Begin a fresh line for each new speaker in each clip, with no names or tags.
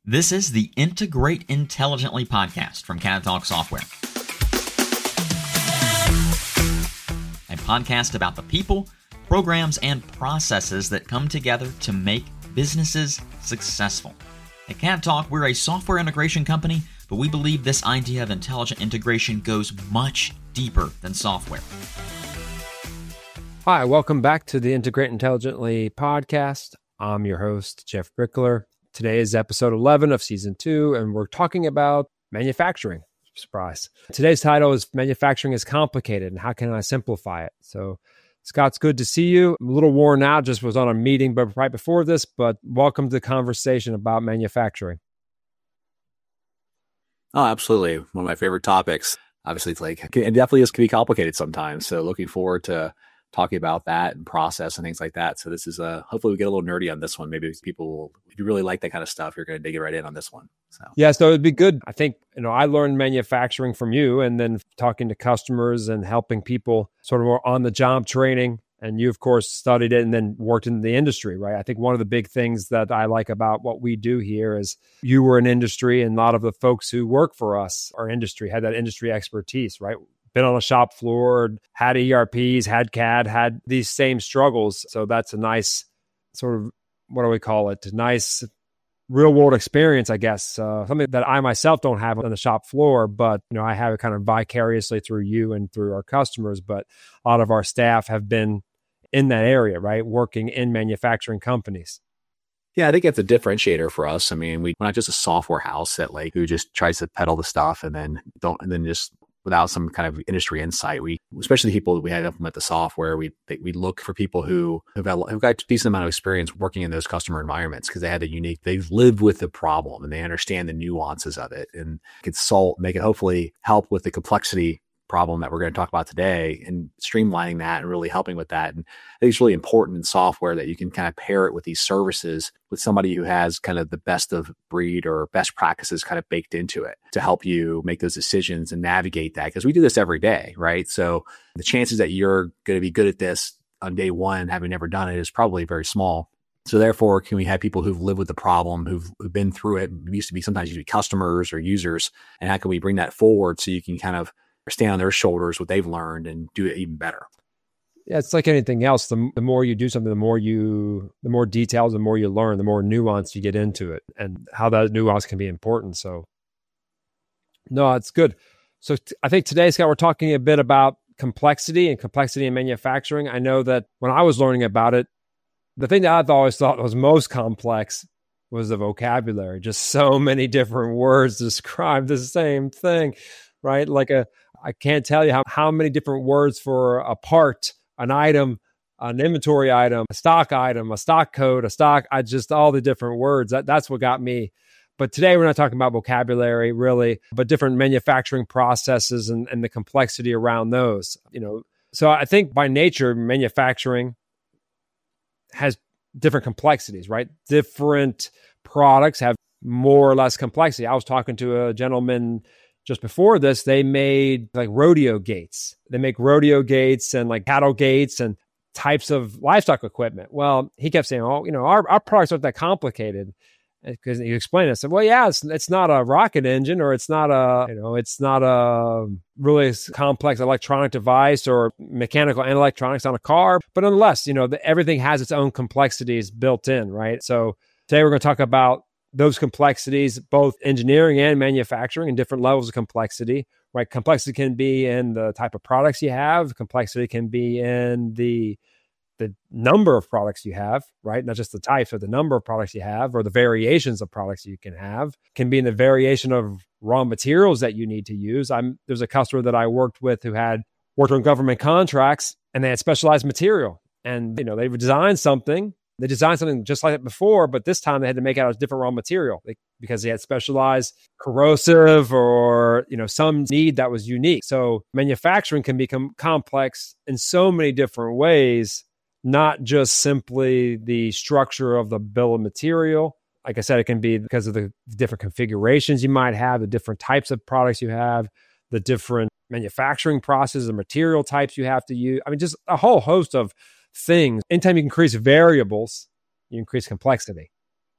This is the Integrate Intelligently podcast from Catalog Software, a podcast about the people, programs, and processes that come together to make businesses successful. At Catalog, we're a software integration company, but we believe this idea of intelligent integration goes much deeper than software.
Hi, welcome back to the Integrate Intelligently podcast. I'm your host, Jeff Brickler. Today is episode 11 of season 2, and we're talking about manufacturing. Surprise. Today's title is Manufacturing is Complicated, and How Can I Simplify It? So, Scott, it's good to see you. I'm a little worn out, just was on a meeting but right before this, but welcome to the conversation about manufacturing.
Oh, absolutely. One of my favorite topics. Obviously, it definitely can be complicated sometimes. So looking forward to talking about that and process and things like that. So this is hopefully we get a little nerdy on this one. Maybe people will, if you really like that kind of stuff, you're going to dig it right in on this one.
So it'd be good. I think, I learned manufacturing from you and then talking to customers and helping people sort of more on the job training. And you, of course, studied it and then worked in the industry, right? I think one of the big things that I like about what we do here is you were in industry, and a lot of the folks who work for us are industry, had that industry expertise, right? Been on a shop floor, had ERPs, had CAD, had these same struggles. So that's a nice sort of, what do we call it? A nice real world experience, I guess. Something that I myself don't have on the shop floor, but I have it kind of vicariously through you and through our customers. But a lot of our staff have been in that area, right? Working in manufacturing companies.
Yeah, I think it's a differentiator for us. I mean, we're not just a software house that who just tries to peddle the stuff and then just without some kind of industry insight. Especially the people that we had implement the software, we look for people who've got a decent amount of experience working in those customer environments because they've lived with the problem and they understand the nuances of it and make it hopefully help with the complexity problem that we're going to talk about today and streamlining that and really helping with that. And I think it's really important in software that you can kind of pair it with these services with somebody who has kind of the best of breed or best practices kind of baked into it to help you make those decisions and navigate that. Because we do this every day, right? So the chances that you're going to be good at this on day one, having never done it, is probably very small. So therefore, can we have people who've lived with the problem, who've been through it, sometimes used to be customers or users, and how can we bring that forward so you can kind of stand on their shoulders what they've learned and do it even better?
Yeah, it's like anything else. The more you do something, the more details, the more you learn, the more nuance you get into it, and how that nuance can be important. So, no, it's good. So I think today, Scott, we're talking a bit about complexity in manufacturing. I know that when I was learning about it, the thing that I've always thought was most complex was the vocabulary. Just so many different words describe the same thing, right? I can't tell you how many different words for a part, an item, an inventory item, a stock code, all the different words. That's what got me. But today we're not talking about vocabulary really, but different manufacturing processes and the complexity around those. So I think by nature, manufacturing has different complexities, right? Different products have more or less complexity. I was talking to a gentleman just before this. They made rodeo gates. They make rodeo gates and cattle gates and types of livestock equipment. Well, he kept saying, our products aren't that complicated. Because he explained it. I said, well, yeah, it's not a rocket engine, or it's not a really complex electronic device or mechanical and electronics on a car. But nonetheless, everything has its own complexities built in, right? So today we're going to talk about those complexities, both engineering and manufacturing, and different levels of complexity, right? Complexity can be in the type of products you have. Complexity can be in the number of products you have, right? Not just the types, or the number of products you have, or the variations of products you can have. Can be in the variation of raw materials that you need to use. There's a customer that I worked with who had worked on government contracts, and they had specialized material. And, they would design something. They designed something just like it before, but this time they had to make out a different raw material because they had specialized corrosive or, some need that was unique. So manufacturing can become complex in so many different ways, not just simply the structure of the bill of material. Like I said, it can be because of the different configurations you might have, the different types of products you have, the different manufacturing processes, the material types you have to use. I mean, just a whole host of things. Anytime you increase variables, you increase complexity.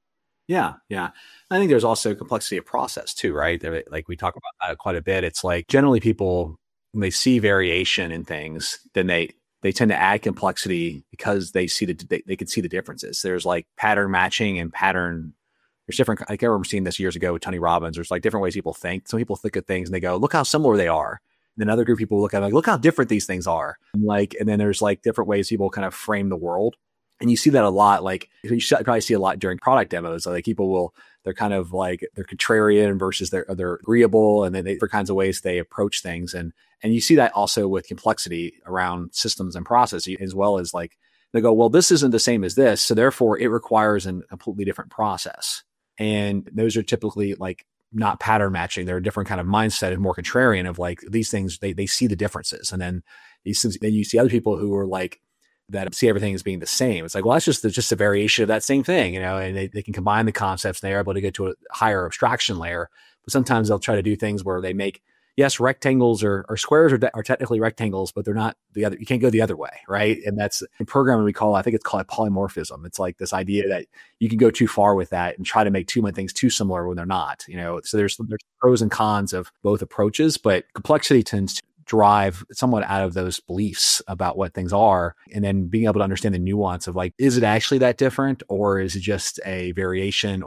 Yeah, yeah. I think there's also complexity of process too, right? Like we talk about that quite a bit. It's like generally people, when they see variation in things, then they tend to add complexity because they can see the differences. There's like pattern matching and pattern. There's different. Like I remember seeing this years ago with Tony Robbins. There's like different ways people think. Some people think of things and they go, "Look how similar they are." And then other group of people look at it like, "Look how different these things are." And then there's like different ways people kind of frame the world. And you see that a lot. Like you should probably see a lot during product demos. Like they're kind of like they're contrarian versus they're agreeable, and then different kinds of ways they approach things. And you see that also with complexity around systems and processes, as well as like they go, well, this isn't the same as this, so therefore it requires a completely different process. And those are typically like not pattern matching. They're a different kind of mindset and more contrarian of like these things. They see the differences, and then you see other people who are like, that see everything as being the same. It's like, well, that's just a variation of that same thing, and they can combine the concepts and they're able to get to a higher abstraction layer. But sometimes they'll try to do things where they make, yes, rectangles or squares are technically rectangles, but they're not the other. You can't go the other way, right? And that's in programming I think it's called polymorphism. It's like this idea that you can go too far with that and try to make too many things too similar when they're not. So there's pros and cons of both approaches, but complexity tends to drive somewhat out of those beliefs about what things are, and then being able to understand the nuance of like, is it actually that different, or is it just a variation,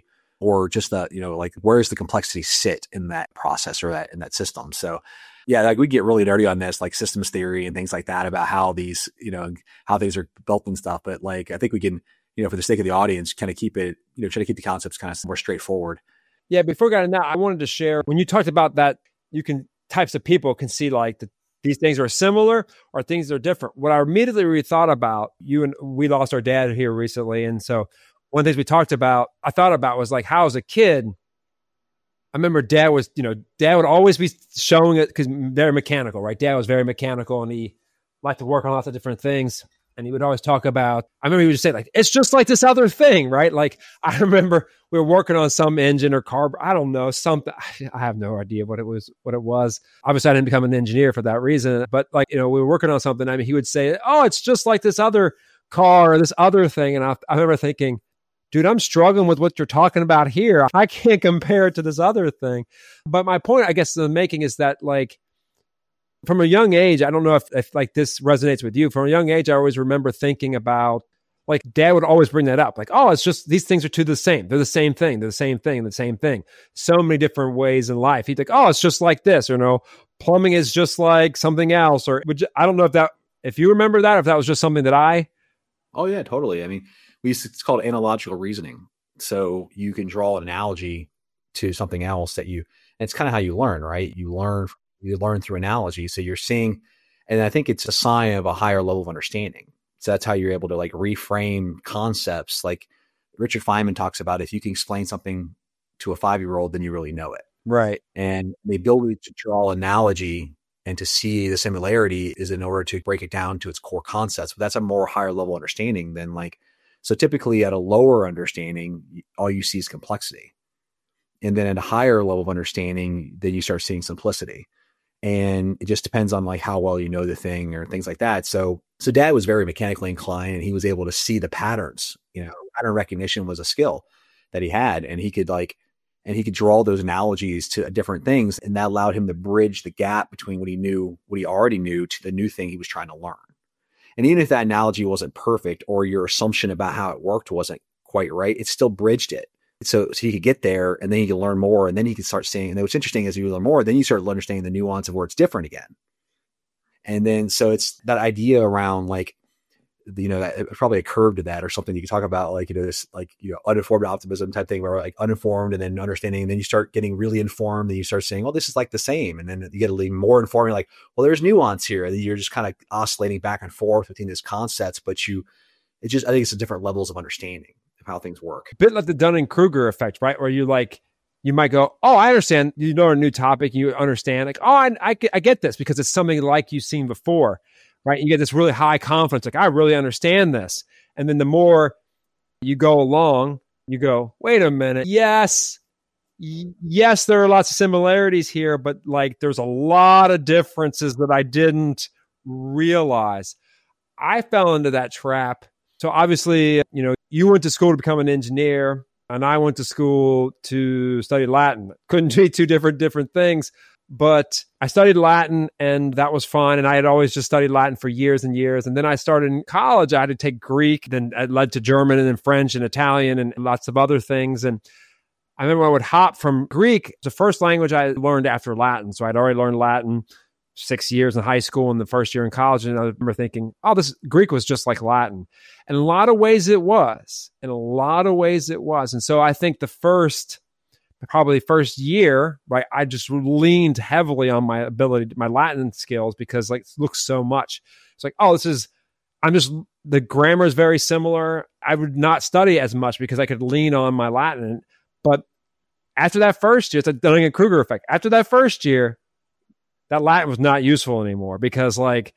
or just like where does the complexity sit in that process or in that system? So yeah, like we get really nerdy on this, like systems theory and things like that about how these, how things are built and stuff. But like, I think we can, for the sake of the audience, kind of keep it, try to keep the concepts kind of more straightforward.
Yeah. Before we got into that, I wanted to share, when you talked about that, types of people can see like these things are similar or things that are different. What I immediately thought about, we lost our dad here recently. And so one of the things I thought about was like, how as a kid, I remember dad would always be showing it because they're mechanical, right? Dad was very mechanical and he liked to work on lots of different things. And he would always talk about, I remember he would just say like, it's just like this other thing, right? Like I remember we were working on some engine or car, I don't know, something. I have no idea what it was. Obviously I didn't become an engineer for that reason, but like, we were working on something. I mean, he would say, oh, it's just like this other car or this other thing. And I remember thinking, dude, I'm struggling with what you're talking about here. I can't compare it to this other thing. But my point, I guess, I'm making is that like, from a young age, I don't know if like this resonates with you. From a young age, I always remember thinking about, like dad would always bring that up. Like, oh, it's just, these things are the same. They're the same thing. They're the same thing. The same thing. So many different ways in life. He'd like, oh, it's just like this, plumbing is just like something else. Or I don't know if you remember that, or if that was just something that
Oh yeah, totally. I mean, it's called analogical reasoning. So you can draw an analogy to something else and it's kind of how you learn, right? You learn through analogy. So you're seeing, and I think it's a sign of a higher level of understanding. So that's how you're able to like reframe concepts. Like Richard Feynman talks about, if you can explain something to a 5-year-old, then you really know it.
Right.
And the ability to draw analogy and to see the similarity is in order to break it down to its core concepts. But that's a more higher level understanding than so typically at a lower understanding, all you see is complexity. And then at a higher level of understanding, then you start seeing simplicity. And it just depends on like how well you know the thing or things like that. So dad was very mechanically inclined, and he was able to see the patterns. Pattern recognition was a skill that he had, and he could draw those analogies to different things. And that allowed him to bridge the gap between what he already knew to the new thing he was trying to learn. And even if that analogy wasn't perfect, or your assumption about how it worked wasn't quite right, it still bridged it. So he could get there, and then he could learn more, and then he could start seeing. And what's interesting is you learn more, then you start understanding the nuance of where it's different again. And then, so it's that idea around like, that probably a curve to that or something you can talk about, like, this, like, uninformed optimism type thing, where like uninformed and then understanding, and then you start getting really informed, and you start saying, oh, this is like the same. And then you get a little more informed. You're like, well, there's nuance here. And you're just kind of oscillating back and forth between these concepts, but I think it's different levels of understanding of how things work.
A bit like the Dunning-Kruger effect, right? Where you might go, oh, I understand. You learn a new topic, you understand, like, oh, I get this because it's something like you've seen before, right? You get this really high confidence, like, I really understand this. And then the more you go along, you go, wait a minute. Yes, there are lots of similarities here, but like, there's a lot of differences that I didn't realize. I fell into that trap. So obviously, you went to school to become an engineer. and I went to school to study Latin. Couldn't be two different things, but I studied Latin and that was fun. And I had always just studied Latin for years and years. And then I started in college. I had to take Greek, then it led to German and then French and Italian and lots of other things. And I remember I would hop from Greek, the first language I learned after Latin. So I'd already learned Latin 6 years in high school and the first year in college. And I remember thinking, oh, this Greek was just like Latin. And in a lot of ways it was. And so I think probably first year, right, I just leaned heavily on my ability, my Latin skills, because like it looks so much. It's like, oh, the grammar is very similar. I would not study as much because I could lean on my Latin. But after that first year, it's a Dunning-Kruger effect. After that first year, that Latin was not useful anymore because like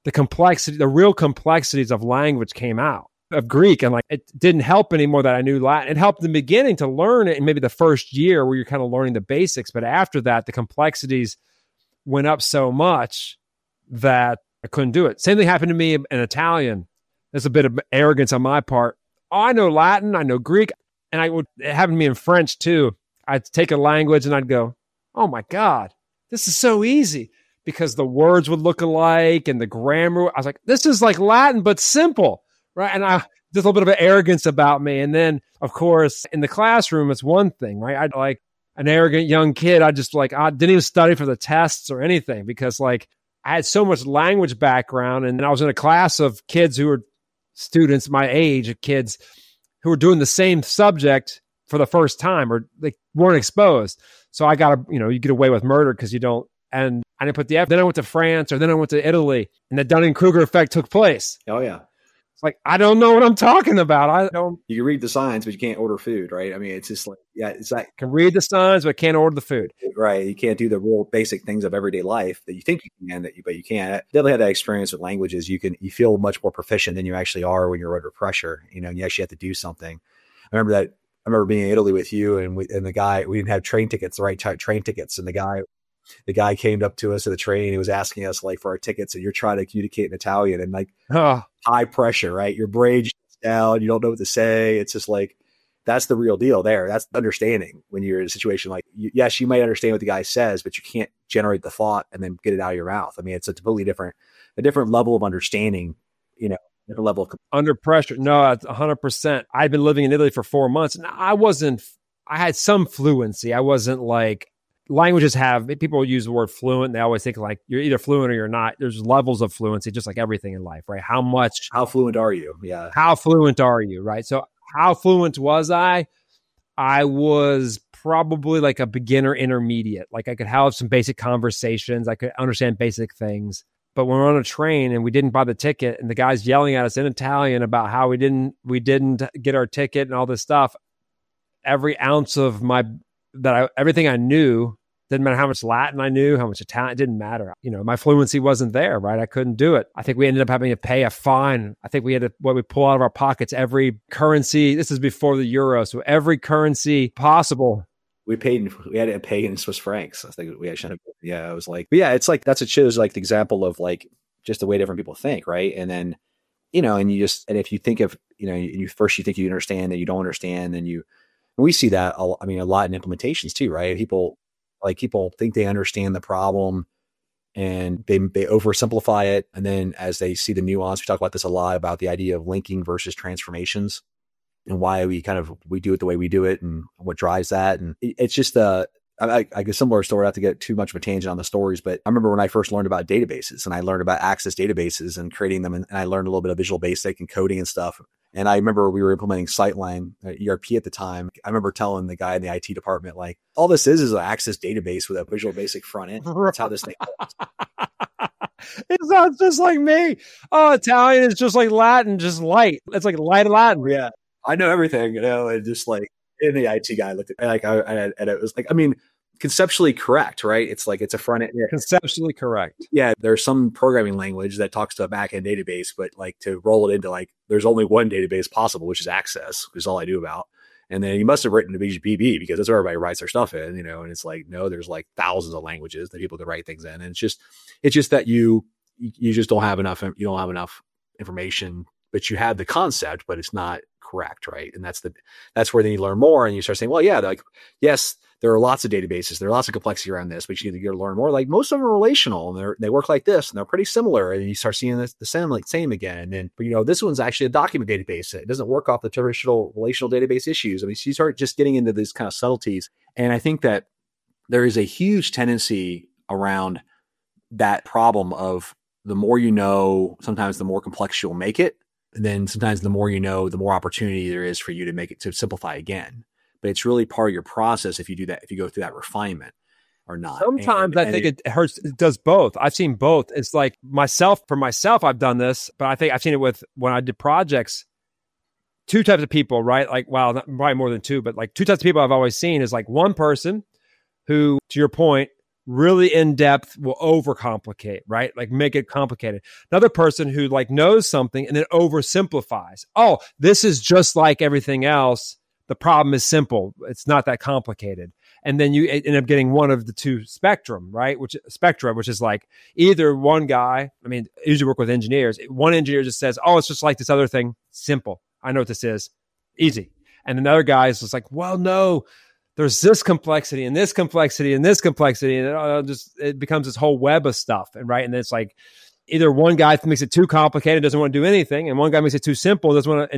the real complexities of language came out of Greek. And like, it didn't help anymore that I knew Latin. It helped in the beginning to learn it in maybe the first year where you're kind of learning the basics. But after that, the complexities went up so much that I couldn't do it. Same thing happened to me in Italian. There's a bit of arrogance on my part. Oh, I know Latin, I know Greek. And it happened to me in French too. I'd take a language and I'd go, oh my God, this is so easy, because the words would look alike and the grammar. I was like, this is like Latin, but simple, right? And there's a little bit of an arrogance about me. And then, of course, in the classroom, it's one thing, right? I'd like an arrogant young kid. I didn't even study for the tests or anything because like I had so much language background. And I was in a class of kids who were students my age, of kids who were doing the same subject for the first time or they weren't exposed. So I you get away with murder because you don't, and I didn't put the effort. Then I went to France or then I went to Italy and the Dunning-Kruger effect took place.
Oh yeah.
It's like, I don't know what I'm talking about.
You can read the signs, but you can't order food, right? I mean, it's just like, yeah, it's like.
Can read the signs, but can't order the food.
Right. You can't do the real basic things of everyday life that you think you can, but you can't. I definitely had that experience with languages. You feel much more proficient than you actually are when you're under pressure, and you actually have to do something. I remember being in Italy with you and the guy, we didn't have train tickets, the right train tickets. And the guy came up to us at the train. He was asking us like for our tickets, and you're trying to communicate in Italian and like high pressure, right? Your brain shuts down. You don't know what to say. It's just like, that's the real deal there. That's understanding when you're in a situation like, yes, you might understand what the guy says, but you can't generate the thought and then get it out of your mouth. I mean, it's a totally different level of understanding, different level of
under pressure. No, that's 100%. I'd been living in Italy for 4 months and I had some fluency. I wasn't like, languages people use the word fluent. And they always think like you're either fluent or you're not. There's levels of fluency, just like everything in life, right? How
fluent are you? Yeah.
How fluent are you? Right. So how fluent was I? I was probably like a beginner intermediate. Like I could have some basic conversations. I could understand basic things. But when we're on a train and we didn't buy the ticket and the guy's yelling at us in Italian about how we didn't get our ticket and all this stuff, every ounce of everything I knew, didn't matter how much Latin I knew, how much Italian, it didn't matter. My fluency wasn't there, right? I couldn't do it. I think we ended up having to pay a fine. I think we had we pull out of our pockets every currency. This is before the euro. So every currency possible.
We had to pay in Swiss francs. I think we actually, it was like, but yeah, it's like, it shows like the example of like just the way different people think. Right. And then, and if you think of, you think you understand, then you don't understand, then we see that, a lot in implementations too, right? People think they understand the problem and they oversimplify it. And then as they see the nuance, we talk about this a lot about the idea of linking versus transformations and why we do it the way we do it and what drives that. And it's just I guess similar story, not to get too much of a tangent on the stories, but I remember when I first learned about databases and I learned about Access databases and creating them. And I learned a little bit of Visual Basic and coding and stuff. And I remember we were implementing Sightline ERP at the time. I remember telling the guy in the IT department, like, all this is an Access database with a Visual Basic front end. That's how this thing works.
It sounds just like me. Oh, Italian is just like Latin, just light. It's like light Latin.
Yeah. I know everything, and just like, and the IT guy looked at me like, and it was like, conceptually correct, right? It's like, it's a front end. Yeah.
Conceptually correct.
Yeah. There's some programming language that talks to a backend database, but like to roll it into like, there's only one database possible, which is Access, which is all I knew about. And then you must have written to BGPB because that's where everybody writes their stuff in, and it's like, no, there's like thousands of languages that people could write things in. And it's just that you just don't have enough information, but you have the concept, but it's not correct, right? And that's where then you learn more and you start saying, well, yeah, like, yes, there are lots of databases, there are lots of complexity around this, but you got to learn more. Like most of them are relational and they work like this and they're pretty similar. And you start seeing the same again. And, but this one's actually a document database. It doesn't work off the traditional relational database issues. I mean, so you start just getting into these kind of subtleties. And I think that there is a huge tendency around that problem of the more you know, sometimes the more complex you'll make it. And then sometimes the more you know, the more opportunity there is for you to make it to simplify again. But it's really part of your process if you do that, if you go through that refinement or not.
Sometimes I think it hurts. It does both. I've seen both. It's like for myself, I've done this, but I think I've seen it with when I did projects. Two types of people, right? Like, well, probably more than two, but like two types of people I've always seen is like one person who, to your point, really in depth will overcomplicate, right? Like make it complicated. Another person who like knows something and then oversimplifies. Oh, this is just like everything else. The problem is simple. It's not that complicated. And then you end up getting one of the two spectra, which is like either one guy, I mean, I usually work with engineers. One engineer just says, oh, it's just like this other thing. Simple. I know what this is. Easy. And another guy is just like, well, no, there's this complexity and this complexity and this complexity. And it becomes this whole web of stuff. And right. And then it's like either one guy makes it too complicated, doesn't want to do anything. And one guy makes it too simple, doesn't want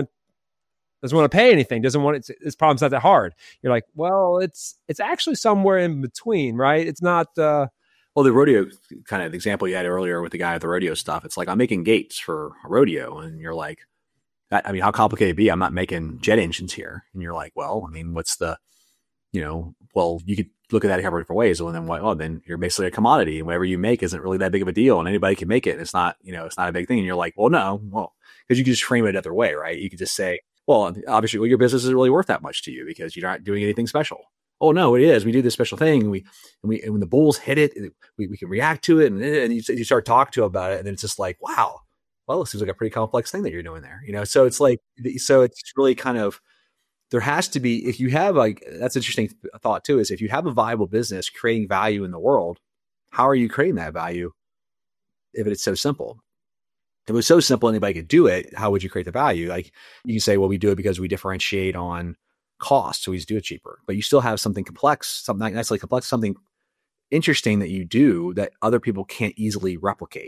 to pay anything, this problem's not that hard. You're like, well, it's actually somewhere in between, right? It's not.
Well, the rodeo kind of example you had earlier with the guy at the rodeo stuff, it's like, I'm making gates for a rodeo. And you're like, I mean, how complicated it be? I'm not making jet engines here. And you're like, well, I mean, what's the, well, you could look at that a couple different ways. Well, then what? Oh, then you're basically a commodity and whatever you make isn't really that big of a deal and anybody can make it. And it's not, it's not a big thing. And you're like, well, no, because you can just frame it another way, right? You could just say, well, obviously, your business isn't really worth that much to you because you're not doing anything special. Oh no, it is. We do this special thing. And when the bulls hit it, we can react to it, and you start talking to them about it, and then it's just like, wow, well, it seems like a pretty complex thing that you're doing there. So it's like, it's really kind of, there has to be, if you have that's interesting thought too, is if you have a viable business creating value in the world, how are you creating that value if it's so simple? If it was so simple, anybody could do it. How would you create the value? Like you can say, well, we do it because we differentiate on cost. So we just do it cheaper, but you still have something complex, something nicely complex, something interesting that you do that other people can't easily replicate.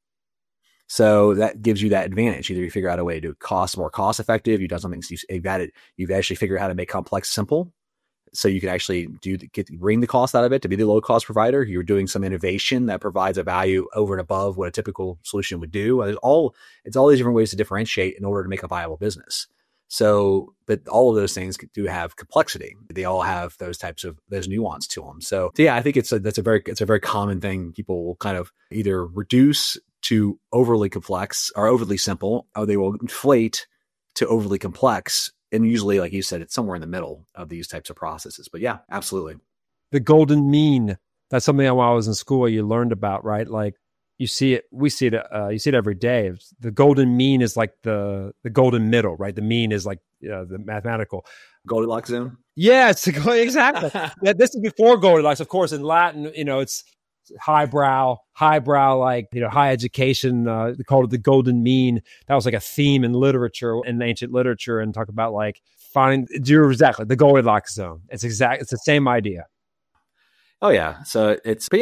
So that gives you that advantage. Either you figure out a way to do cost more cost effective. You've done something, you've actually figured out how to make complex simple. So you can actually bring the cost out of it to be the low cost provider. You're doing some innovation that provides a value over and above what a typical solution would do. It's all these different ways to differentiate in order to make a viable business. So, but all of those things do have complexity. They all have those nuance to them. So yeah, I think it's a very common thing. People will kind of either reduce to overly complex or overly simple, or they will inflate to overly complex. And usually, like you said, it's somewhere in the middle of these types of processes. But yeah, absolutely.
The golden mean, that's something that when I was in school, you learned about, right? Like you see it, you see it every day. The golden mean is like the golden middle, right? The mean is like the mathematical.
Goldilocks zone?
Yeah, exactly. Yeah, this is before Goldilocks. Of course, in Latin, it's highbrow, like, high education. They called it the golden mean. That was like a theme in literature, in ancient literature, and talk about like exactly the Goldilocks zone. It's the same idea.
Oh yeah. So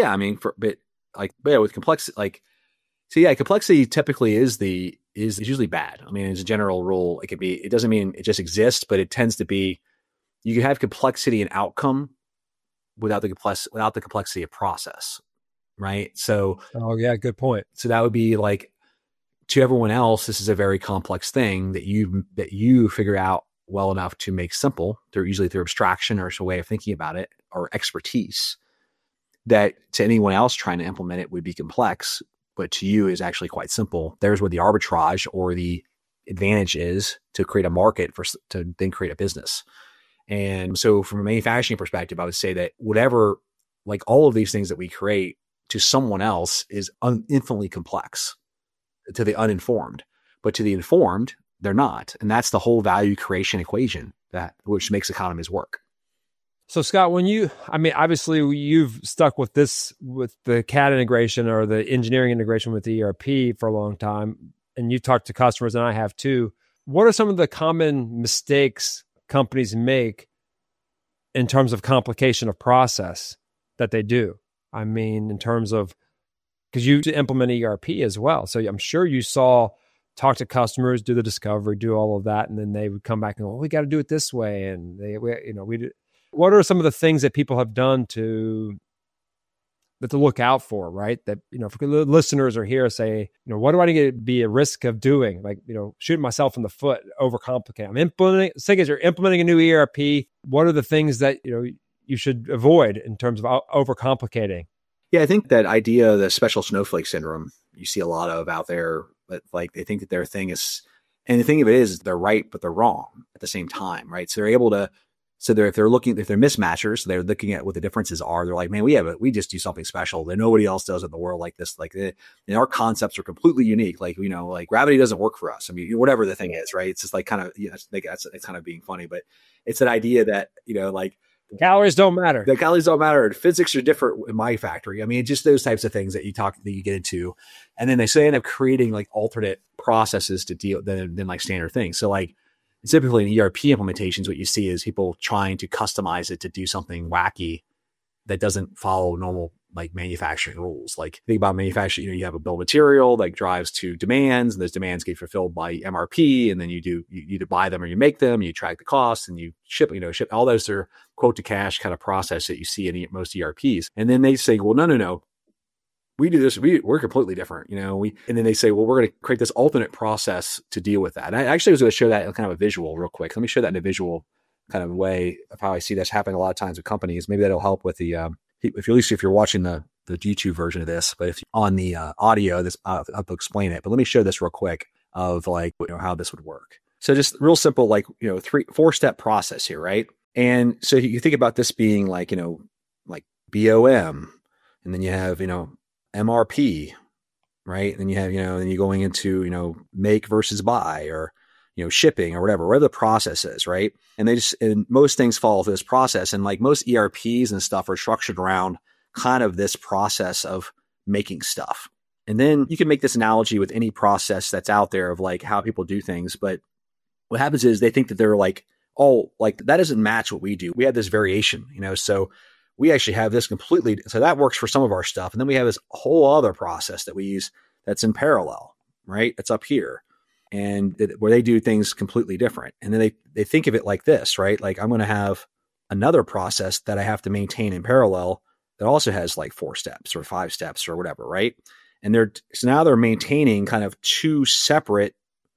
with complexity, complexity typically is usually bad. I mean, as a general rule, it doesn't mean it just exists, but it tends to be, you can have complexity in outcome without the complexity of process. Right. So,
oh yeah, good point.
So that would be like, to everyone else, this is a very complex thing that you figure out well enough to make simple usually through abstraction or a way of thinking about it or expertise, that to anyone else trying to implement it would be complex, but to you is actually quite simple. There's where the arbitrage or the advantage is to create a market to then create a business. And so from a manufacturing perspective, I would say that like all of these things that we create to someone else is infinitely complex to the uninformed, but to the informed, they're not. And that's the whole value creation equation which makes economies work.
So Scott, obviously you've stuck with the CAD integration or the engineering integration with the ERP for a long time, and you talked to customers, and I have too. what are some of the common mistakes companies make in terms of complication of process that they do? I mean, in terms of, because you implement ERP as well. So I'm sure you talk to customers, do the discovery, do all of that. And then they would come back and go, we got to do it this way. And what are some of the things that people have done to look out for, right? That, if the listeners are here, say, what do I need to be at risk of doing? Like, shooting myself in the foot, overcomplicate. You're implementing a new ERP. What are the things that, you should avoid in terms of overcomplicating?
Yeah, I think that idea, the special snowflake syndrome, you see a lot of out there, but like they think that their thing is, and the thing of it is they're right, but they're wrong at the same time, right? So they're able to, if they're mismatchers, they're looking at what the differences are. They're like, man, we just do something special that nobody else does in the world like this. Like, and our concepts are completely unique. Like, like gravity doesn't work for us. I mean, whatever the thing is, right? It's just like kind of, it's kind of being funny, but it's an idea that, like,
the calories don't matter.
The calories don't matter. Physics are different in my factory. I mean, just those types of things that you get into. And then they end up creating like alternate processes to deal than like standard things. So like typically in ERP implementations, what you see is people trying to customize it to do something wacky that doesn't follow normal like manufacturing rules. Like think about manufacturing, you have a bill of material that drives to demands, and those demands get fulfilled by MRP, and then you either buy them or you make them, you track the costs and you ship, all those are quote to cash kind of process that you see in most ERPs. And then they say, well, no, we do this. We're completely different, and then they say, well, we're going to create this alternate process to deal with that. And I actually was going to show that in kind of a visual real quick. Let me show that in a visual kind of way of how I see this happening a lot of times with companies. Maybe that'll help with the, at least if you're watching the YouTube version of this, but if you're on the audio, I'll explain it. But let me show this real quick of like, how this would work. So just real simple, like, 4-step process here, right? And so you think about this being like, like BOM, and then you have, MRP, right? And then you have, then you're going into, make versus buy, or, shipping or whatever the process is, right? And most things follow this process. And like most ERPs and stuff are structured around kind of this process of making stuff. And then you can make this analogy with any process that's out there of like how people do things. But what happens is they think that they're like, oh, like that doesn't match what we do. We have this variation, so we actually have this completely. So that works for some of our stuff. And then we have this whole other process that we use that's in parallel, right? It's up here. And where they do things completely different. And then they think of it like this, right? Like I'm going to have another process that I have to maintain in parallel that also has like 4 steps or 5 steps or whatever, right? And so now they're maintaining kind of two separate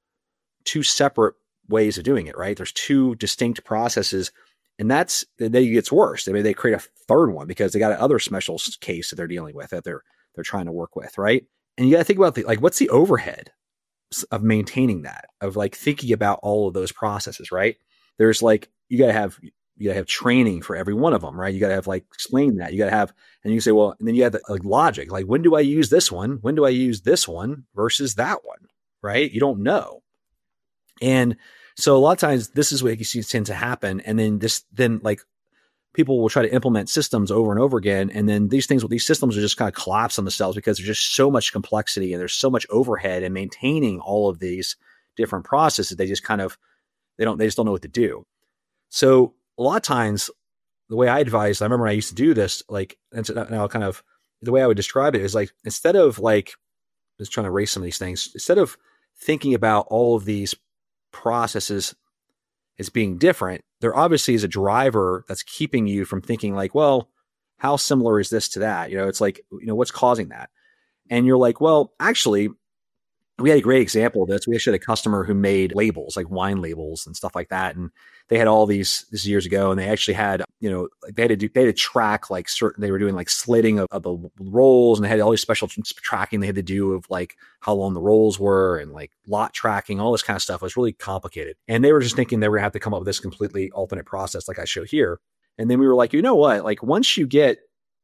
ways of doing it, right? There's 2 distinct processes, and then it gets worse. I mean, they create a third one because they got another special case that they're dealing with that they're trying to work with, right? And you got to think about what's the overhead of maintaining that, of like thinking about all of those processes, right? There's like, you got to have training for every one of them, right? You got to have like explain that. You got to have, and you say, well, and then you have the like logic, like when do I use this one? When do I use this one versus that one, right? You don't know. And so a lot of times this is what you see tend to happen. And then like people will try to implement systems over and over again. And then these systems are just kind of collapse on themselves because there's just so much complexity and there's so much overhead in maintaining all of these different processes. They just they just don't know what to do. So a lot of times the way I advise, I remember when I used to do this, like, and so now kind of the way I would describe it is like, instead of like, just trying to erase some of these things, instead of thinking about all of these processes as being different, there obviously is a driver that's keeping you from thinking like, well, how similar is this to that? It's like, what's causing that? And you're like, well, actually, we had a great example of this. We actually had a customer who made labels, like wine labels and stuff like that. And they had all this years ago, and they actually had, they had to track like they were doing like slitting of the rolls, and they had all these special tracking they had to do of like how long the rolls were and like lot tracking, all this kind of stuff. It was really complicated. And they were just thinking they were going to have to come up with this completely alternate process like I show here. And then we were like, you know what? Like once you get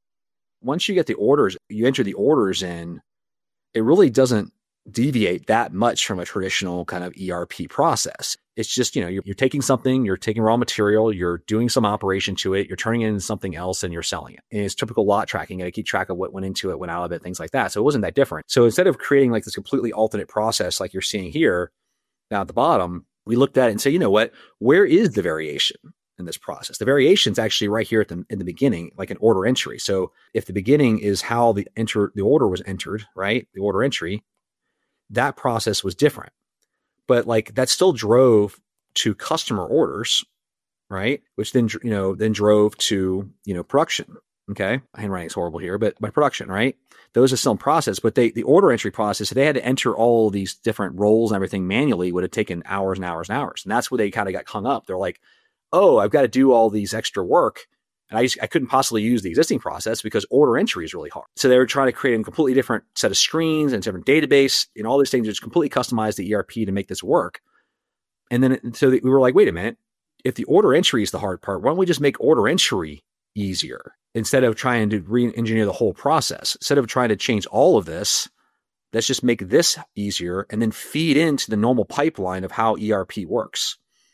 the orders, you enter the orders in, it really doesn't deviate that much from a traditional kind of ERP process. It's just, you're taking something, you're taking raw material, you're doing some operation to it, you're turning it into something else and you're selling it. And it's typical lot tracking. You got to keep track of what went into it, went out of it, things like that. So it wasn't that different. So instead of creating like this completely alternate process, like you're seeing here down at the bottom, we looked at it and said, you know what, where is the variation in this process? The variation is actually right here in the beginning, like an order entry. So if the beginning is how the order was entered, right? The order entry, that process was different, but like that still drove to customer orders, right? Which then drove to, production. Okay. Handwriting is horrible here, but by production, right? Those are still in process, but the order entry process, if they had to enter all these different roles and everything manually, would have taken hours and hours and hours. And that's where they kind of got hung up. They're like, oh, I've got to do all these extra work. And I couldn't possibly use the existing process because order entry is really hard. So they were trying to create a completely different set of screens and different database and all these things, just completely customize the ERP to make this work. And then, so we were like, wait a minute, if the order entry is the hard part, why don't we just make order entry easier instead of trying to re-engineer the whole process? Instead of trying to change all of this, let's just make this easier and then feed into the normal pipeline of how ERP works.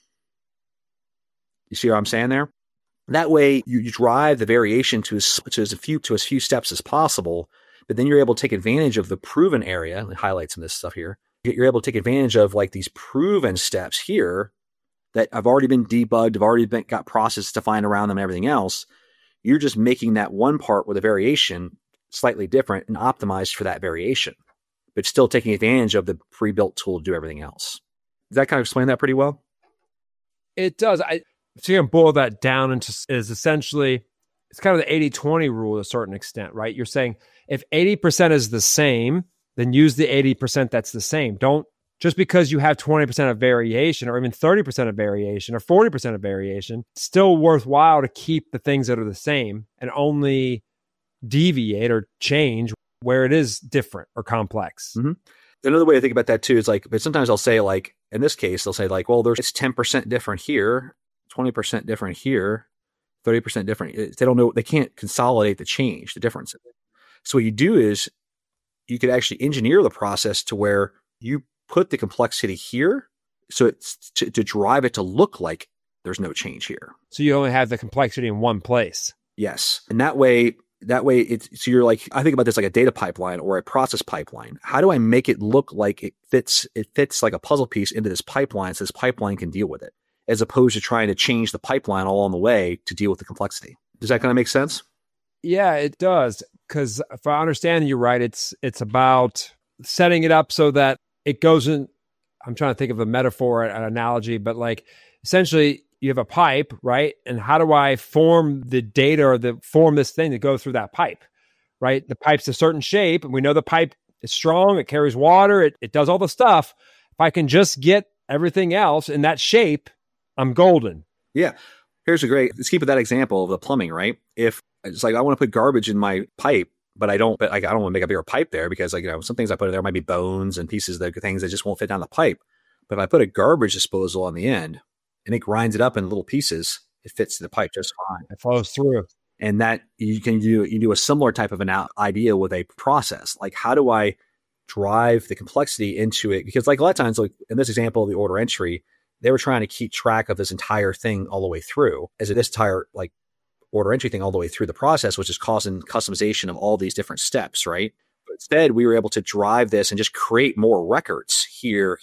You see what I'm saying there? That way you drive the variation to as few steps as possible, but then you're able to take advantage of the proven area and highlight some of this stuff here. You're able to take advantage of like these proven steps here that have already been debugged, have already got processes defined around them and everything else. You're just making that one part with a variation slightly different and optimized for that variation, but still taking advantage of the pre-built tool to do everything else. Does that kind of explain that pretty well?
It does. So you can boil that down into is essentially, it's kind of the 80-20 rule to a certain extent, right? You're saying if 80% is the same, then use the 80% that's the same. Don't, just because you have 20% of variation or even 30% of variation or 40% of variation, it's still worthwhile to keep the things that are the same and only deviate or change where it is different or complex.
Mm-hmm. Another way to think about that too is like, but sometimes I'll say like, in this case, they'll say like, well, it's 10% different here, 20% different here, 30% different. They don't know, they can't consolidate the change, the difference. So what you do is you could actually engineer the process to where you put the complexity here. So it's to drive it to look like there's no change here.
So you only have the complexity in one place.
Yes. And that way so you're like, I think about this like a data pipeline or a process pipeline. How do I make it look like it fits like a puzzle piece into this pipeline so this pipeline can deal with it, as opposed to trying to change the pipeline all along the way to deal with the complexity? Does that kind of make sense?
Yeah, it does. Because if I understand you right, it's about setting it up so that it goes in. I'm trying to think of a metaphor, an analogy, but like essentially you have a pipe, right? And how do I form the data or form this thing to go through that pipe, right? The pipe's a certain shape and we know the pipe is strong. It carries water. It does all the stuff. If I can just get everything else in that shape, I'm golden.
Yeah. Let's keep with that example of the plumbing, right? If it's like, I want to put garbage in my pipe, but I don't want to make a bigger pipe there because like, some things I put in there might be bones and pieces that things that just won't fit down the pipe. But if I put a garbage disposal on the end and it grinds it up in little pieces, it fits the pipe just fine.
It flows through.
And that you do a similar type of an idea with a process. Like, how do I drive the complexity into it? Because like a lot of times, like in this example of the order entry, they were trying to keep track of this entire thing all the way through, as this entire like order entry thing all the way through the process, which is causing customization of all these different steps, right? But instead, we were able to drive this and just create more records here,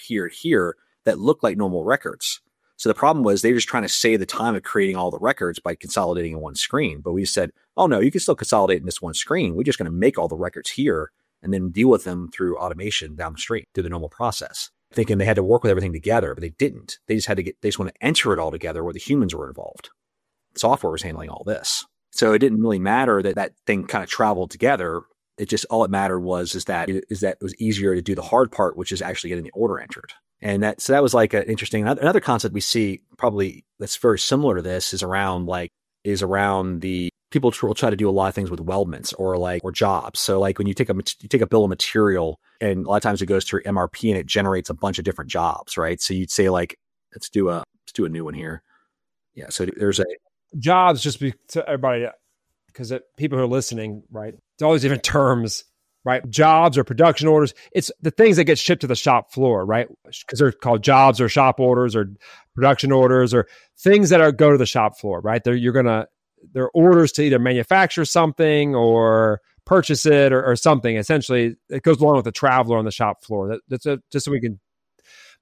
that look like normal records. So the problem was they were just trying to save the time of creating all the records by consolidating in one screen. But we said, oh no, you can still consolidate in this one screen. We're just going to make all the records here and then deal with them through automation down the street through the normal process. Thinking they had to work with everything together, but they didn't. They just want to enter it all together where the humans were involved. Software was handling all this. So it didn't really matter that thing kind of traveled together. It just, all it mattered was that it was easier to do the hard part, which is actually getting the order entered. And that was like an interesting, another concept we see probably that's very similar to this is around the people will try to do a lot of things with weldments or jobs. So like when you take a bill of material and a lot of times it goes through MRP and it generates a bunch of different jobs, right? So you'd say like, let's do a new one here. Yeah. So there's a
jobs, just to everybody, because people who are listening, right? It's all these different terms, right? Jobs or production orders. It's the things that get shipped to the shop floor, right? Because they're called jobs or shop orders or production orders or things that go to the shop floor, right? They're orders to either manufacture something or purchase it or something. Essentially, it goes along with the traveler on the shop floor. That's just so we can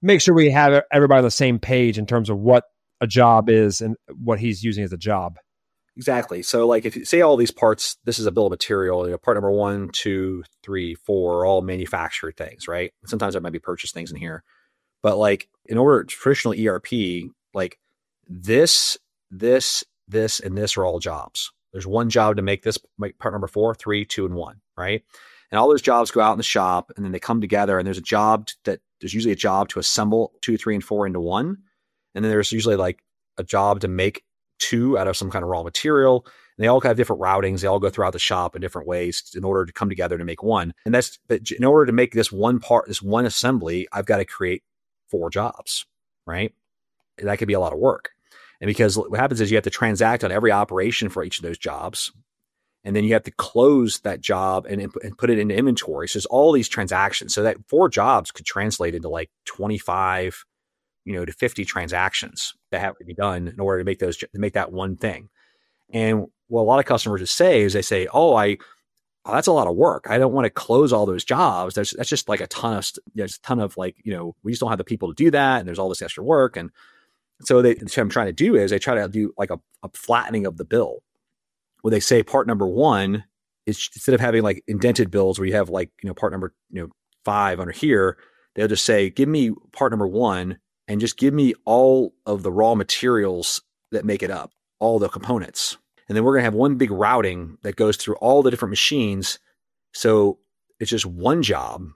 make sure we have everybody on the same page in terms of what a job is and what he's using as a job.
Exactly. So like if you say all these parts, this is a bill of material, part number 1, 2, 3, 4 are all manufactured things, right? Sometimes there might be purchased things in here. But like in order traditional ERP, like this, and this are all jobs. There's one job to make part number 4, 3, 2, and 1, right? And all those jobs go out in the shop and then they come together and there's usually a job to assemble 2, 3, and 4 into 1. And then there's usually like a job to make 2 out of some kind of raw material. And they all have different routings. They all go throughout the shop in different ways in order to come together to make 1. But in order to make this one part, this one assembly, I've got to create 4 jobs, right? And that could be a lot of work. And because what happens is you have to transact on every operation for each of those jobs. And then you have to close that job and put it into inventory. So there's all these transactions. So that 4 jobs could translate into like 25 to 50 transactions that have to be done in order to make that one thing. And what a lot of customers just say is they say, that's a lot of work. I don't want to close all those jobs. That's just like a ton of like, we just don't have the people to do that. And there's all this extra work. And so what I'm trying to do is they try to do like a flattening of the bill where they say part number 1 is, instead of having like indented bills where you have like, part number 5 under here, they'll just say, give me part number 1 and just give me all of the raw materials that make it up, all the components. And then we're going to have one big routing that goes through all the different machines. So it's just one job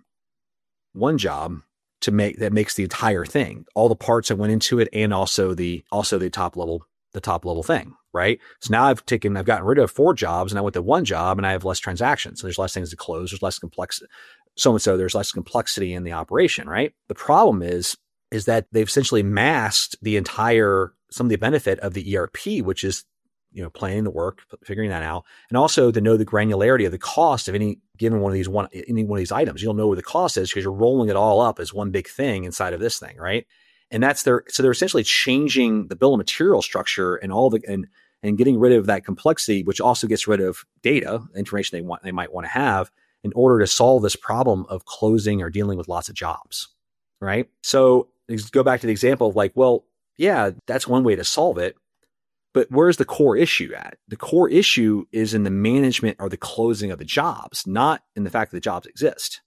to make, that makes the entire thing, all the parts that went into it, and also the top level thing, right? So now I've gotten rid of 4 jobs and I went to 1 job and I have less transactions. So there's less things to close. There's less complexity. So there's less complexity in the operation, right? The problem is that they've essentially masked some of the benefit of the ERP, which is, planning the work, figuring that out, and also to know the granularity of the cost of any one of these items. You'll know where the cost is because you're rolling it all up as one big thing inside of this thing, right? And so they're essentially changing the bill of material structure and and getting rid of that complexity, which also gets rid of data, information they might want to have in order to solve this problem of closing or dealing with lots of jobs, right? So go back to the example of like, well, yeah, that's one way to solve it. But where's the core issue at? The core issue is in the management or the closing of the jobs, not in the fact that the jobs exist.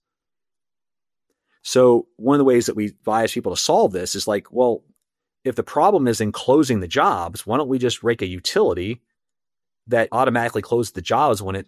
So one of the ways that we advise people to solve this is like, well, if the problem is in closing the jobs, why don't we just rake a utility that automatically closes the jobs when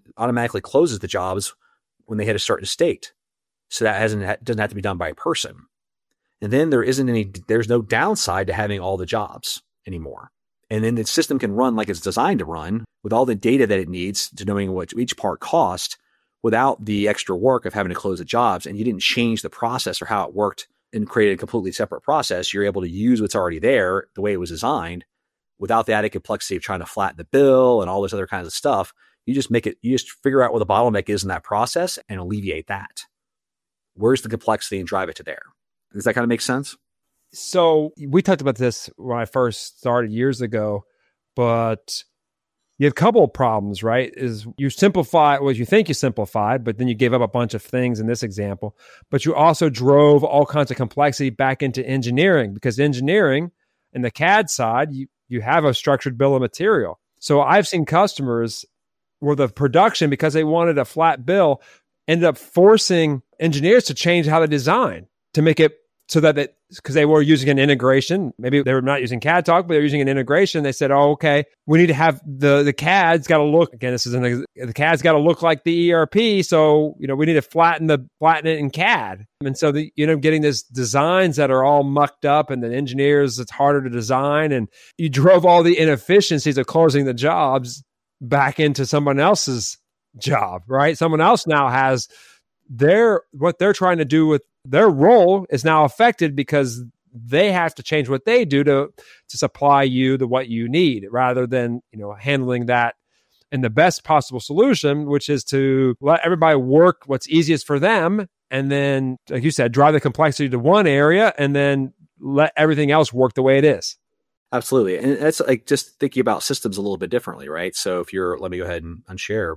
they hit a certain state? So that doesn't have to be done by a person. And then there's no downside to having all the jobs anymore. And then the system can run like it's designed to run with all the data that it needs to knowing what each part cost without the extra work of having to close the jobs. And you didn't change the process or how it worked and create a completely separate process. You're able to use what's already there the way it was designed without the added complexity of trying to flatten the bill and all this other kinds of stuff. You just figure out what the bottleneck is in that process and alleviate that. Where's the complexity and drive it to there? Does that kind of make sense?
So we talked about this when I first started years ago, but you have a couple of problems, right? Is you simplify what you think you simplified, but then you gave up a bunch of things in this example, but you also drove all kinds of complexity back into engineering, because engineering and the CAD side, you have a structured bill of material. So I've seen customers where the production, because they wanted a flat bill, ended up forcing engineers to change how they design to make it so that because they were using an integration, maybe they were not using CAD Talk, but they're using an integration. They said, "Oh, okay, we need to have the CAD's got to look again. The CAD's got to look like the ERP, so we need to flatten it in CAD." And so getting these designs that are all mucked up, and the engineers, it's harder to design, and you drove all the inefficiencies of closing the jobs back into someone else's job, right? Someone else now has what they're trying to do with their role is now affected because they have to change what they do to supply you what you need, rather than handling that in the best possible solution, which is to let everybody work what's easiest for them, and then, like you said, drive the complexity to one area and then let everything else work the way it is.
Absolutely. And that's like just thinking about systems a little bit differently, right? So let me go ahead and unshare.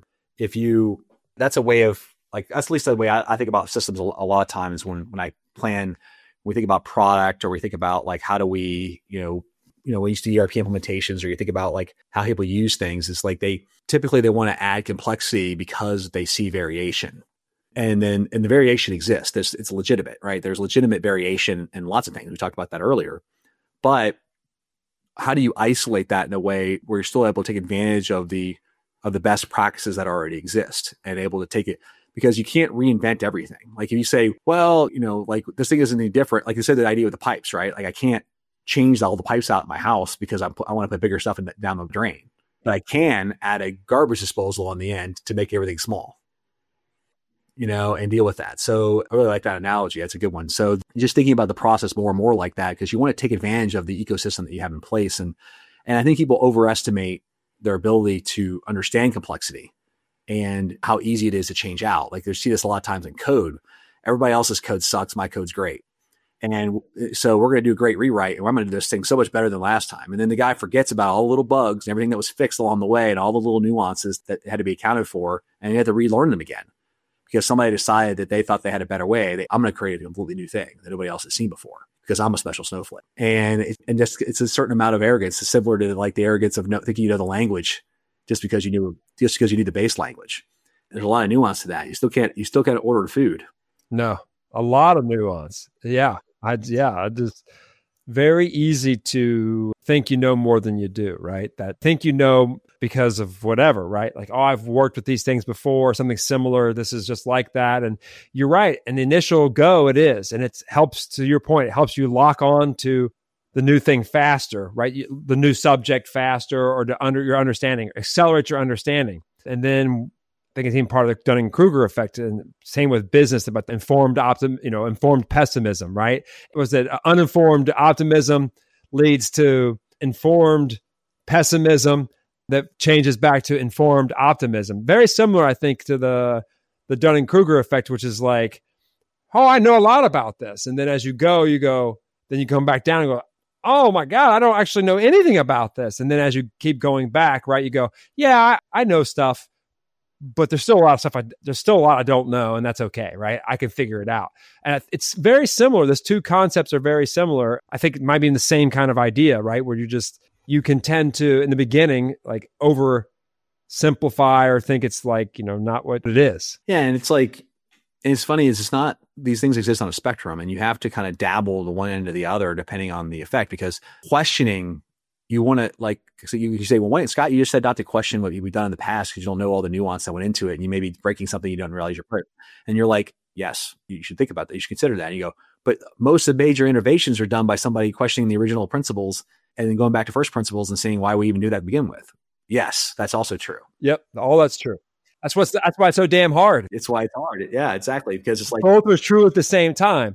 That's a way of, like, that's at least the way I think about systems a lot of times when I plan we think about product, or we think about like, how do we, when you see ERP implementations, or you think about like how people use things, it's like they want to add complexity because they see variation. And the variation exists. It's legitimate, right? There's legitimate variation in lots of things. We talked about that earlier. But how do you isolate that in a way where you're still able to take advantage of the best practices that already exist and able to take it? Because you can't reinvent everything. Like if you say, well, like this thing isn't any different. Like you said, the idea with the pipes, right? Like I can't change all the pipes out in my house because I want to put bigger stuff down the drain. But I can add a garbage disposal on the end to make everything small, and deal with that. So I really like that analogy. That's a good one. So just thinking about the process more and more like that, because you want to take advantage of the ecosystem that you have in place. And I think people overestimate their ability to understand complexity and how easy it is to change out. Like they see this a lot of times in code. Everybody else's code sucks. My code's great. And so we're going to do a great rewrite, and I'm going to do this thing so much better than last time. And then the guy forgets about all the little bugs and everything that was fixed along the way and all the little nuances that had to be accounted for. And you had to relearn them again because somebody decided that they thought they had a better way. I'm going to create a completely new thing that nobody else has seen before because I'm a special snowflake. And it's a certain amount of arrogance. It's similar to like the arrogance of thinking you know the language just because you knew the base language. There's a lot of nuance to that. You still can't order the food.
No, a lot of nuance. Yeah. I just very easy to think you know more than you do, right? That think you know because of whatever, right? Like, oh, I've worked with these things before, something similar. This is just like that. And you're right. And the initial go, it is. And it helps, to your point, it helps you lock on to the new thing faster, right? The new subject faster, or your understanding, accelerate your understanding. And then I think it's even part of the Dunning-Kruger effect, and same with business about informed pessimism, right? It was that uninformed optimism leads to informed pessimism that changes back to informed optimism. Very similar, I think, to the Dunning-Kruger effect, which is like, oh, I know a lot about this. And then as you go, then you come back down and go, oh my God, I don't actually know anything about this. And then as you keep going back, right, you go, yeah, I know stuff. But there's still a lot of stuff. There's still a lot I don't know, and that's okay, right? I can figure it out. And it's very similar. Those two concepts are very similar. I think it might be in the same kind of idea, right? Where you can tend to, in the beginning, like oversimplify or think it's like, not what it is.
Yeah. And it's like, and it's funny is it's not, these things exist on a spectrum, and you have to kind of dabble to one end or the other depending on the effect, because questioning, you want to so you say, well, wait, Scott, you just said not to question what we've done in the past because you don't know all the nuance that went into it. And you may be breaking something you don't realize you're breaking. And you're like, yes, you should think about that. You should consider that. And you go, but most of the major innovations are done by somebody questioning the original principles and then going back to first principles and seeing why we even do that to begin with. Yes, that's also true.
Yep. All that's true. That's why it's so damn hard.
It's why it's hard. Yeah, exactly. Because it's like
both were true at the same time.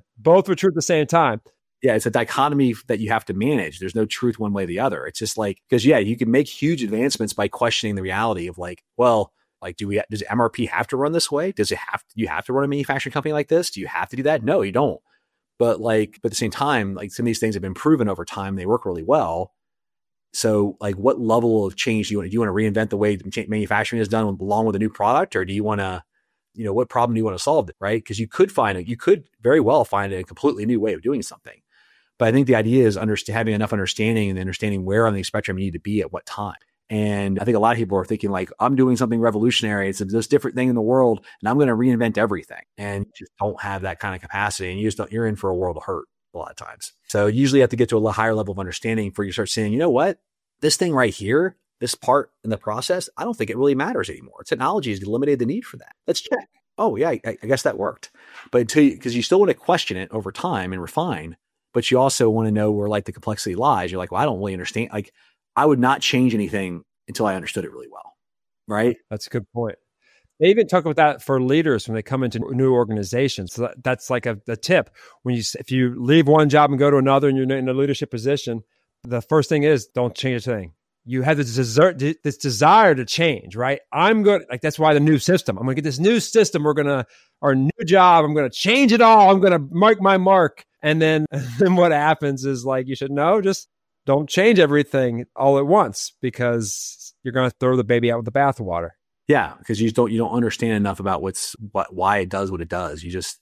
Yeah, it's a dichotomy that you have to manage. There's no truth one way or the other. It's just like, because you can make huge advancements by questioning the reality of like, well, like, does MRP have to run this way? Do you have to run a manufacturing company like this? Do you have to do that? No, you don't. But at the same time, like some of these things have been proven over time. They work really well. So like what level of change do you want to reinvent the way manufacturing is done along with a new product? Or do you want to, what problem do you want to solve? Right? Because you could very well find a completely new way of doing something. But I think the idea is having enough understanding and understanding where on the spectrum you need to be at what time. And I think a lot of people are thinking like, I'm doing something revolutionary. It's this different thing in the world, and I'm going to reinvent everything. And you just don't have that kind of capacity, and you're in for a world of hurt a lot of times. So you usually have to get to a higher level of understanding before you start saying, you know what, this thing right here, this part in the process, I don't think it really matters anymore. Technology has eliminated the need for that. Let's check. Oh yeah, I guess that worked. But because you still want to question it over time and refine. But you also want to know where like the complexity lies. You're like, well, I don't really understand. Like, I would not change anything until I understood it really well. Right.
That's a good point. They even talk about that for leaders when they come into new organizations. So that's like a tip. If you leave one job and go to another and you're in a leadership position, the first thing is don't change a thing. You have this desire to change, right? I'm good. Like, that's why the new system, I'm going to get this new system. Our new job, I'm going to change it all. I'm going to mark my mark. And then what happens is like, you should know, just don't change everything all at once because you're going to throw the baby out with the bathwater.
Yeah. Because you don't understand enough about why it does what it does.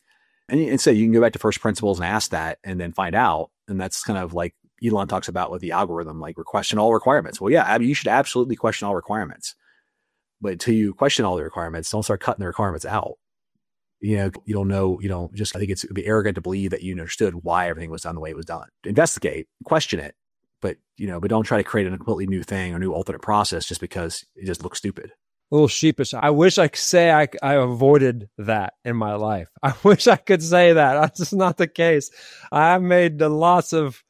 And so you can go back to first principles and ask that and then find out. And that's kind of like Elon talks about with the algorithm, like question all requirements. Well, yeah, I mean, you should absolutely question all requirements. But until you question all the requirements, don't start cutting the requirements out. You don't know, I think it'd be arrogant to believe that you understood why everything was done the way it was done. Investigate, question it, but don't try to create a completely new thing or new alternate process just because it just looks stupid.
A little sheepish. I wish I could say I avoided that in my life. I wish I could say that. That's just not the case. I've made lots of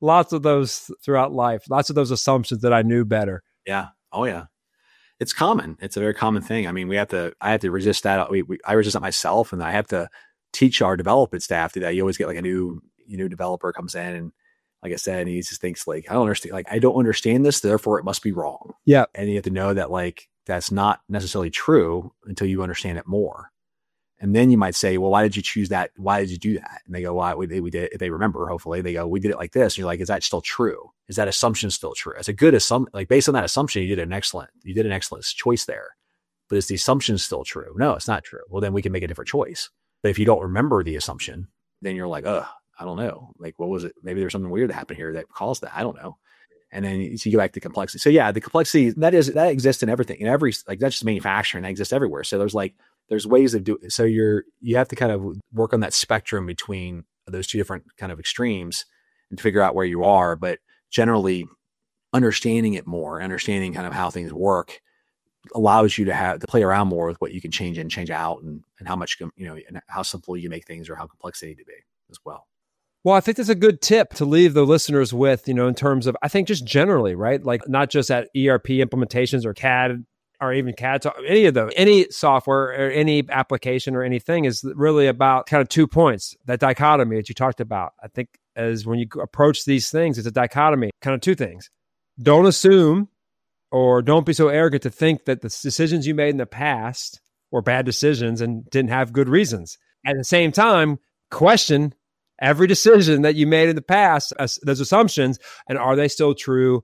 those throughout life, lots of those assumptions that I knew better.
Yeah. Oh yeah. It's common. It's a very common thing. I mean, I have to resist that. I resist it myself, and I have to teach our development staff that you always get like a new developer comes in, and like I said, he just thinks like, I don't understand this, therefore it must be wrong.
Yeah.
And you have to know that like, that's not necessarily true until you understand it more. And then you might say, well, why did you choose that? Why did you do that? And they go, why we did, if they remember, hopefully they go, we did it like this. And you're like, is that still true? Is that assumption still true? It's a good assumption. Like based on that assumption, you did an excellent choice there. But is the assumption still true? No, it's not true. Well, then we can make a different choice. But if you don't remember the assumption, then you're like, I don't know. Like, what was it? Maybe there's something weird that happened here that caused that. I don't know. And then you go back to complexity. So yeah, the complexity that exists in everything, in every, like that's just manufacturing, that exists everywhere. So there's ways of doing it. So you have to kind of work on that spectrum between those two different kind of extremes and figure out where you are. But generally understanding it more, understanding kind of how things work allows you to play around more with what you can change in, change out, and how much, and how simple you make things or how complex they need to be as well.
Well, I think that's a good tip to leave the listeners with, in terms of, I think just generally, right? Like not just at ERP implementations or CAD or even CAD, any of those, any software or any application or anything is really about kind of 2 points, that dichotomy that you talked about. I think as when you approach these things, it's a dichotomy, kind of two things. Don't assume or don't be so arrogant to think that the decisions you made in the past were bad decisions and didn't have good reasons. At the same time, question every decision that you made in the past, those assumptions, and are they still true?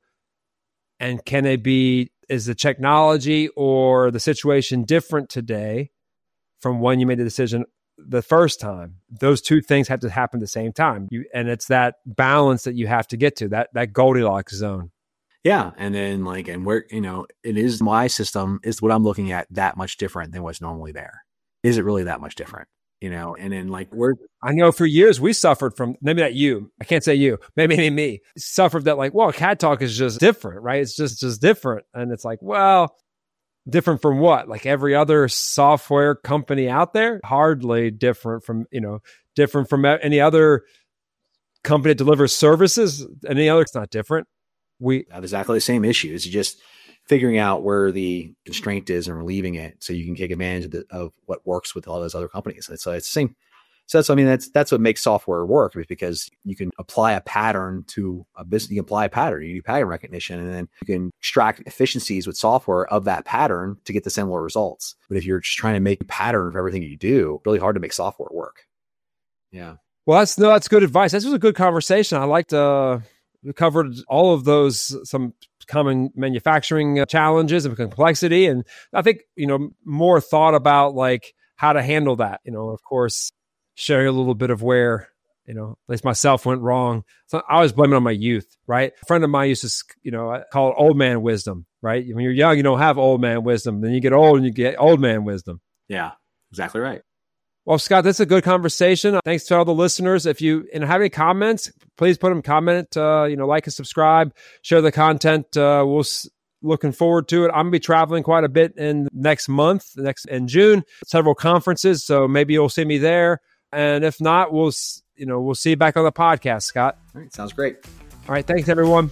And can they be, is the technology or the situation different today from when you made the decision the first time? Those two things have to happen at the same time. And it's that balance that you have to get to, that Goldilocks zone.
Yeah. And then and where, it is my system is what I'm looking at that much different than what's normally there. Is it really that much different? And then
I know for years we suffered from, maybe not you, I can't say you, maybe me, suffered that CAD Talk is just different, right? It's just different. And it's like, well, different from what? Like every other software company out there? Hardly different from, different from any other company that delivers services. Any other, it's not different.
We have exactly the same issues. You just figuring out where the constraint is and relieving it so you can take advantage of what works with all those other companies. And so it's the same. So that's what makes software work, because you can apply a pattern to a business. You can apply a pattern, you do pattern recognition, and then you can extract efficiencies with software of that pattern to get the similar results. But if you're just trying to make a pattern for everything you do, it's really hard to make software work. Yeah.
Well, that's good advice. This was a good conversation. I liked, we covered all of those, some common manufacturing challenges and complexity. And I think, more thought about how to handle that, of course, sharing a little bit of where, at least myself went wrong. So I always blame it on my youth, right? A friend of mine used to, I call it old man wisdom, right? When you're young, you don't have old man wisdom. Then you get old and you get old man wisdom.
Yeah, exactly right.
Well, Scott, that's a good conversation. Thanks to all the listeners. If you have any comments, please put them, comment, like and subscribe, share the content. Looking forward to it. I'm going to be traveling quite a bit in next month, in June, several conferences. So maybe you'll see me there. And if not, we'll see you back on the podcast, Scott.
All right. Sounds great.
All right. Thanks, everyone.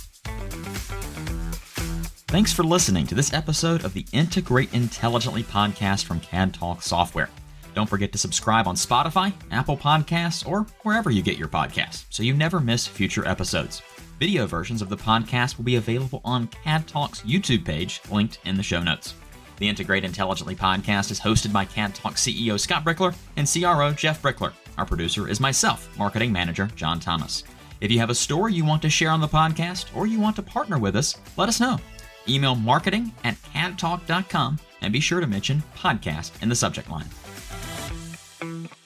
Thanks for listening to this episode of the Integrate Intelligently podcast from CAD Talk Software. Don't forget to subscribe on Spotify, Apple Podcasts, or wherever you get your podcasts so you never miss future episodes. Video versions of the podcast will be available on CAD Talk's YouTube page, linked in the show notes. The Integrate Intelligently podcast is hosted by CAD Talk CEO Scott Brickler and CRO Jeff Brickler. Our producer is myself, Marketing Manager John Thomas. If you have a story you want to share on the podcast or you want to partner with us, let us know. Email marketing@cadtalk.com and be sure to mention podcast in the subject line.